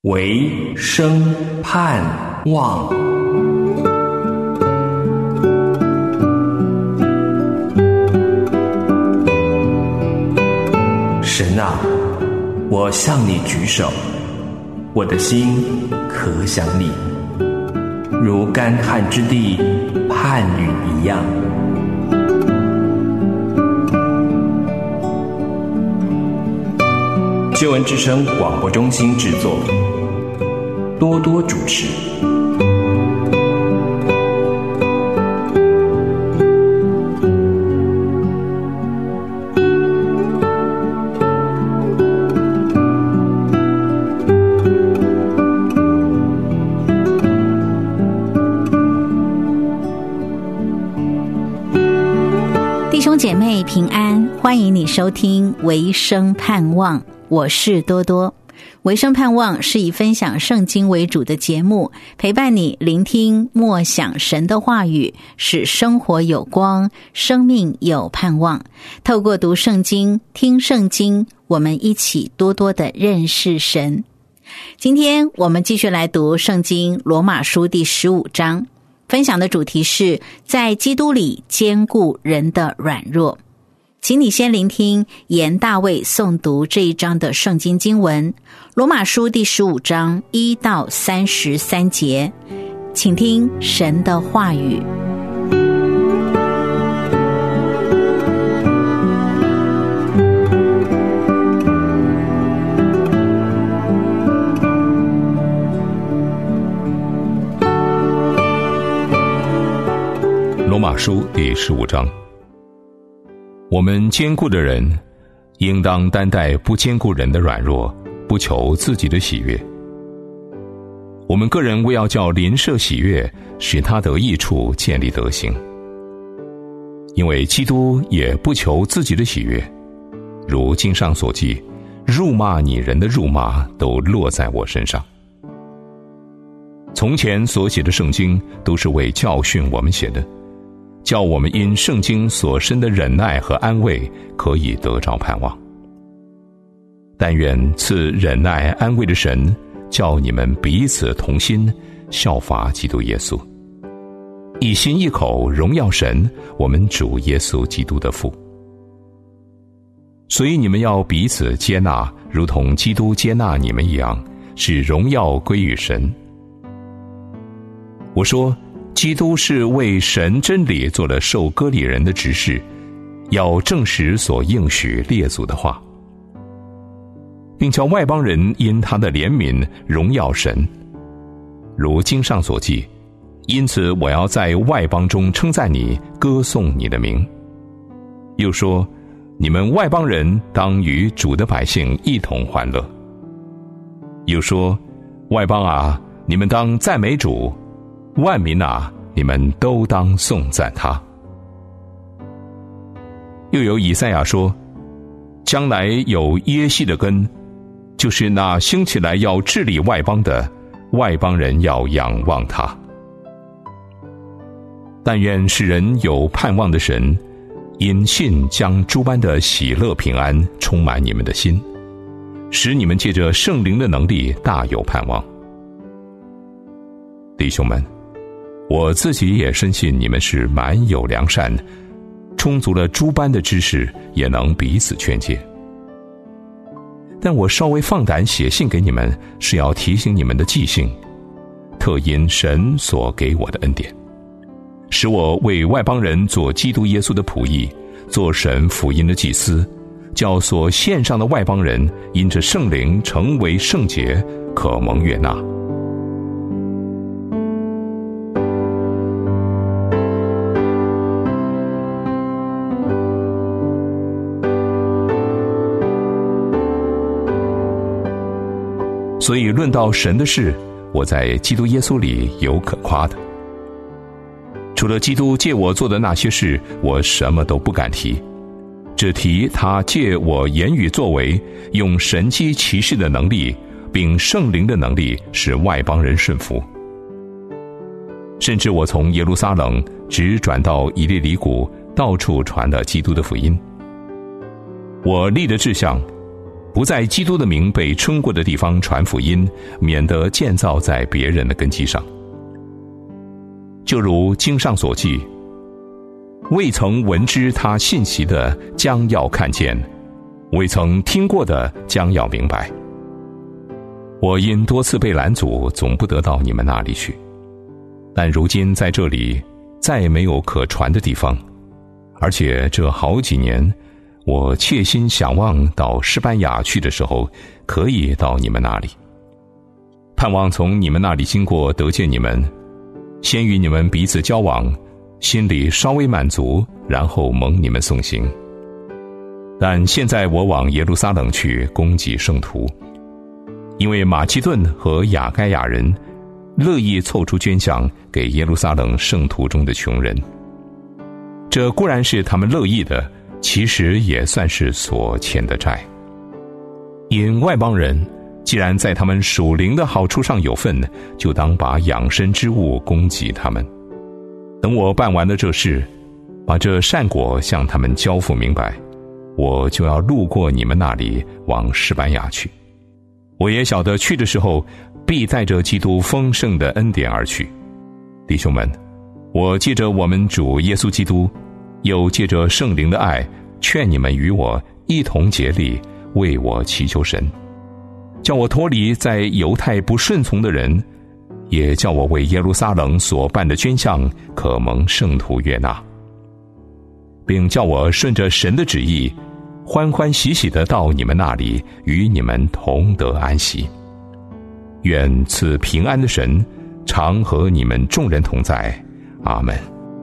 唯生盼望。神啊，我向你举手，我的心可想你，如干旱之地盼雨一样。救恩之声广播中心制作，多多主持。 弟兄姐妹平安，欢迎你收听唯生盼望，我是多多。唯生盼望是以分享圣经为主的节目，陪伴你聆听默想神的话语，使生活有光，生命有盼望。透过读圣经、听圣经，我们一起多多的认识神。今天我们继续来读圣经罗马书第15章，分享的主题是在基督里坚固人的软弱。请你先聆听严大卫诵读这一章的圣经经文，罗马书第15章1到33节，请听神的话语。 罗马书第15章，我们坚固的人应当担待不坚固人的软弱，不求自己的喜悦。我们个人为要叫邻舍喜悦，使他得益处，建立德行。因为基督也不求自己的喜悦，如经上所记，辱骂你人的辱骂都落在我身上。从前所写的圣经都是为教训我们写的，叫我们因圣经所生的忍耐和安慰，可以得着盼望。但愿赐忍耐安慰的神，叫你们彼此同心，效法基督耶稣，一心一口荣耀神，我们主耶稣基督的父。所以你们要彼此接纳，如同基督接纳你们一样，使荣耀归于神。我说基督是为神真理做了受割礼人的执事，要证实所应许列祖的话，并叫外邦人因他的怜悯荣耀神。如经上所记，因此我要在外邦中称赞你，歌颂你的名。又说，你们外邦人当与主的百姓一同欢乐。又说，外邦啊，你们当赞美主，万民啊，你们都当颂赞他。又有以赛亚说，将来有耶西的根，就是那兴起来要治理外邦的，外邦人要仰望他。但愿使人有盼望的神，因信将诸般的喜乐平安充满你们的心，使你们借着圣灵的能力大有盼望。弟兄们，我自己也深信你们是满有良善，充足了诸般的知识，也能彼此劝诫。但我稍微放胆写信给你们，是要提醒你们的记性，特因神所给我的恩典，使我为外邦人做基督耶稣的仆役，做神福音的祭司，叫所献上的外邦人因着圣灵成为圣洁，可蒙悦纳。所以论到神的事，我在基督耶稣里有可夸的。除了基督借我做的那些事，我什么都不敢提，只提他借我言语作为，用神迹奇事的能力，并圣灵的能力，使外邦人顺服。甚至我从耶路撒冷直转到以利里谷，到处传了基督的福音。我立的志向， 不在基督的名被称过的地方传福音，免得建造在别人的根基上。就如经上所记，未曾闻知他信息的将要看见，未曾听过的将要明白。我因多次被拦阻，总不得到你们那里去，但如今在这里再没有可传的地方，而且这好几年，我切心想望到西班牙去的时候，可以到你们那里，盼望从你们那里经过，得见你们，先与你们彼此交往，心里稍微满足，然后蒙你们送行。但现在我往耶路撒冷去供给圣徒，因为马其顿和亚该亚人乐意凑出捐项给耶路撒冷圣徒中的穷人。这固然是他们乐意的，其实也算是所欠的债。因外邦人既然在他们属灵的好处上有份，就当把养生之物供给他们。等我办完了这事，把这善果向他们交付明白，我就要路过你们那里往西班牙去。我也晓得去的时候必带着基督丰盛的恩典而去。弟兄们，我借着我们主耶稣基督，又借着圣灵的爱，劝你们与我一同竭力，为我祈求神，叫我脱离在犹太不顺从的人，也叫我为耶路撒冷所办的捐项可蒙圣徒悦纳，并叫我顺着神的旨意，欢欢喜喜地到你们那里，与你们同得安息。愿赐平安的神常和你们众人同在。阿们。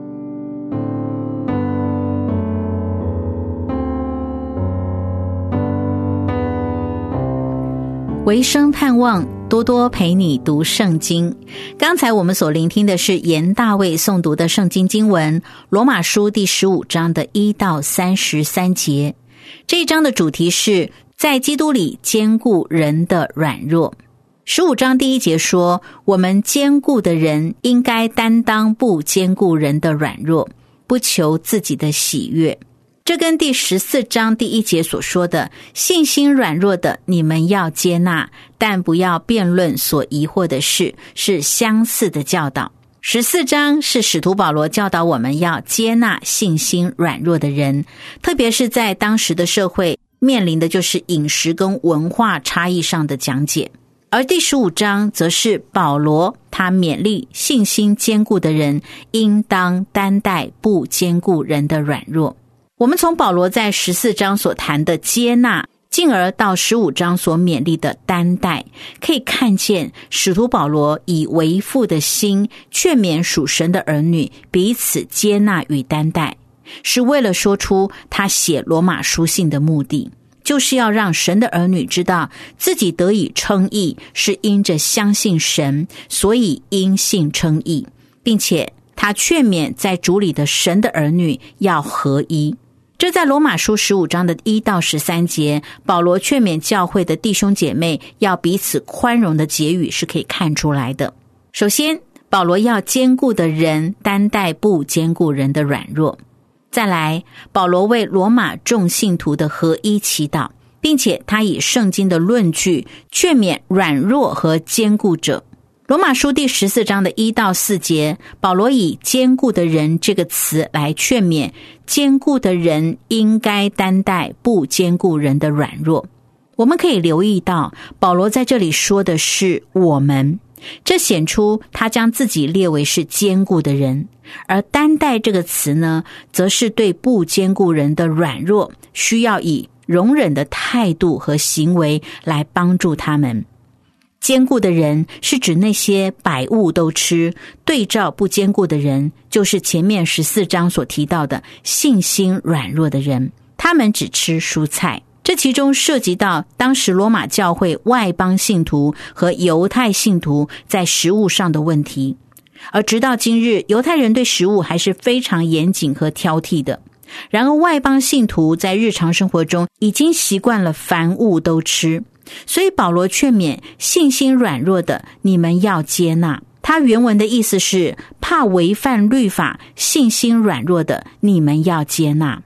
维生盼望，多多陪你读圣经。刚才我们所聆听的是严大卫诵读的圣经经文，罗马书第15章的1到33节。这一章的主题是在基督里坚固人的软弱。15章第1节说，我们坚固的人应该担当不坚固人的软弱，不求自己的喜悦。这跟第14章第1节所说的信心软弱的你们要接纳，但不要辩论所疑惑的事，是相似的教导。14章是使徒保罗教导我们要接纳信心软弱的人，特别是在当时的社会面临的就是饮食跟文化差异上的讲解。而第15章则是保罗他勉励信心坚固的人应当担待不坚固人的软弱。我们从保罗在14章所谈的接纳，进而到15章所勉励的担待，可以看见使徒保罗以为父的心劝勉属神的儿女彼此接纳与担待，是为了说出他写罗马书信的目的，就是要让神的儿女知道自己得以称义是因着相信神，所以因信称义，并且他劝勉在主里的神的儿女要合一。这在罗马书15章的1到13节，保罗劝勉教会的弟兄姐妹要彼此宽容的结语是可以看出来的。首先，保罗要坚固的人担待不坚固人的软弱。再来，保罗为罗马众信徒的合一祈祷，并且他以圣经的论据劝勉软弱和坚固者。罗马书第14章的1到4节，保罗以坚固的人这个词来劝勉坚固的人应该担待不坚固人的软弱。我们可以留意到，保罗在这里说的是我们，这显出他将自己列为是坚固的人，而担待这个词呢，则是对不坚固人的软弱需要以容忍的态度和行为来帮助他们。坚固的人是指那些百物都吃，对照不坚固的人，就是前面14章所提到的信心软弱的人，他们只吃蔬菜。这其中涉及到当时罗马教会外邦信徒和犹太信徒在食物上的问题，而直到今日，犹太人对食物还是非常严谨和挑剔的。然而外邦信徒在日常生活中已经习惯了凡物都吃，所以保罗劝勉信心软弱的你们要接纳。他原文的意思是怕违反律法，信心软弱的你们要接纳。保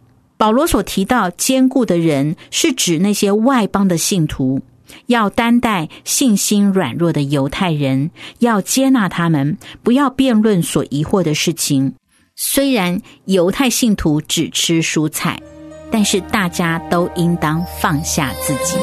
保罗所提到坚固的人，是指那些外邦的信徒，要担待信心软弱的犹太人，要接纳他们，不要辩论所疑惑的事情。虽然犹太信徒只吃蔬菜，但是大家都应当放下自己。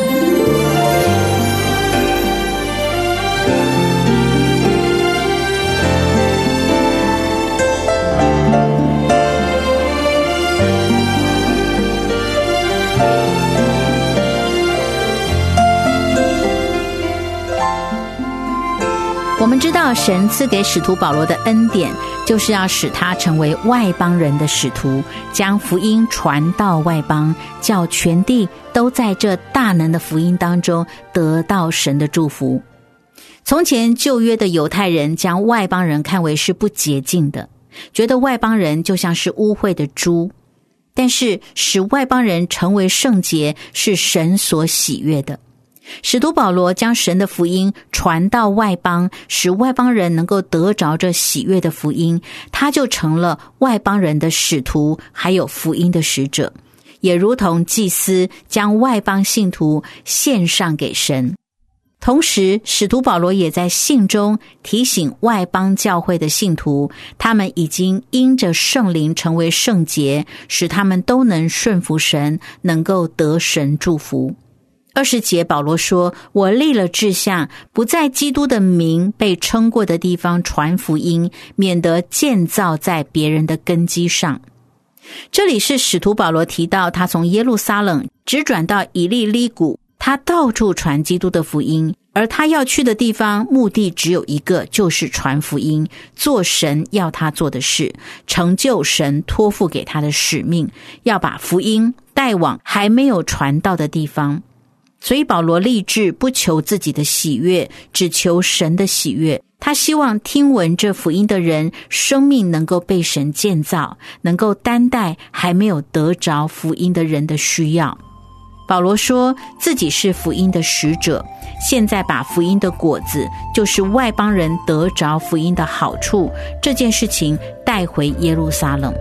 我们知道神赐给使徒保罗的恩典，就是要使他成为外邦人的使徒，将福音传到外邦，叫全地都在这大能的福音当中得到神的祝福。从前旧约的犹太人将外邦人看为是不洁净的，觉得外邦人就像是污秽的猪，但是使外邦人成为圣洁是神所喜悦的。使徒保罗将神的福音传到外邦，使外邦人能够得着这喜悦的福音，他就成了外邦人的使徒，还有福音的使者，也如同祭司将外邦信徒献上给神。同时使徒保罗也在信中提醒外邦教会的信徒，他们已经因着圣灵成为圣洁，使他们都能顺服神，能够得神祝福。20节保罗说，我立了志向，不在基督的名被称过的地方传福音，免得建造在别人的根基上。这里是使徒保罗提到他从耶路撒冷直转到以利利谷，他到处传基督的福音，而他要去的地方目的只有一个，就是传福音，做神要他做的事，成就神托付给他的使命，要把福音带往还没有传到的地方。所以保罗立志不求自己的喜悦，只求神的喜悦。他希望听闻这福音的人生命能够被神建造，能够担待还没有得着福音的人的需要。保罗说自己是福音的使者，现在把福音的果子，就是外邦人得着福音的好处，这件事情带回耶路撒冷。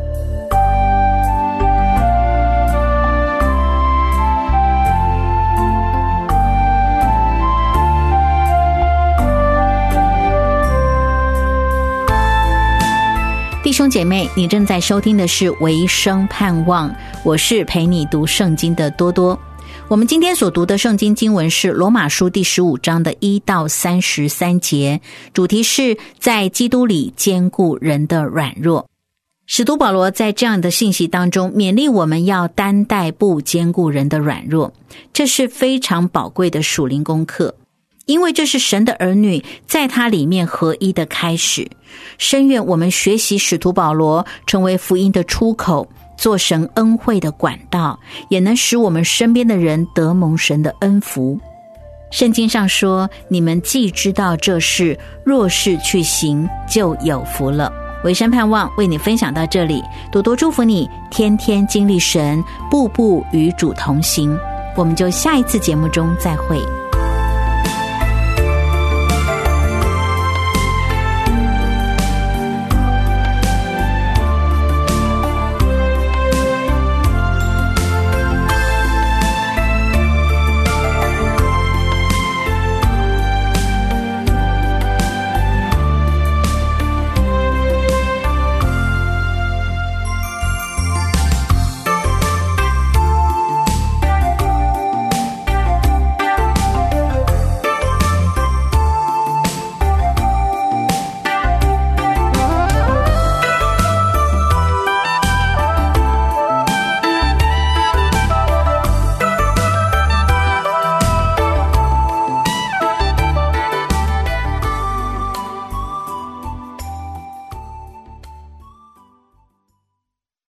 弟兄姐妹，你正在收听的是维生盼望，我是陪你读圣经的多多。我们今天所读的圣经经文是罗马书第15章的1到33节，主题是在基督里坚固人的软弱。使徒保罗在这样的信息当中勉励我们要担待不坚固人的软弱，这是非常宝贵的属灵功课，因为这是神的儿女在他里面合一的开始。深愿我们学习使徒保罗，成为福音的出口，做神恩惠的管道，也能使我们身边的人得蒙神的恩福。圣经上说，你们既知道这事，若是去行，就有福了。维生盼望为你分享到这里，多多祝福你，天天经历神，步步与主同行。我们就下一次节目中再会。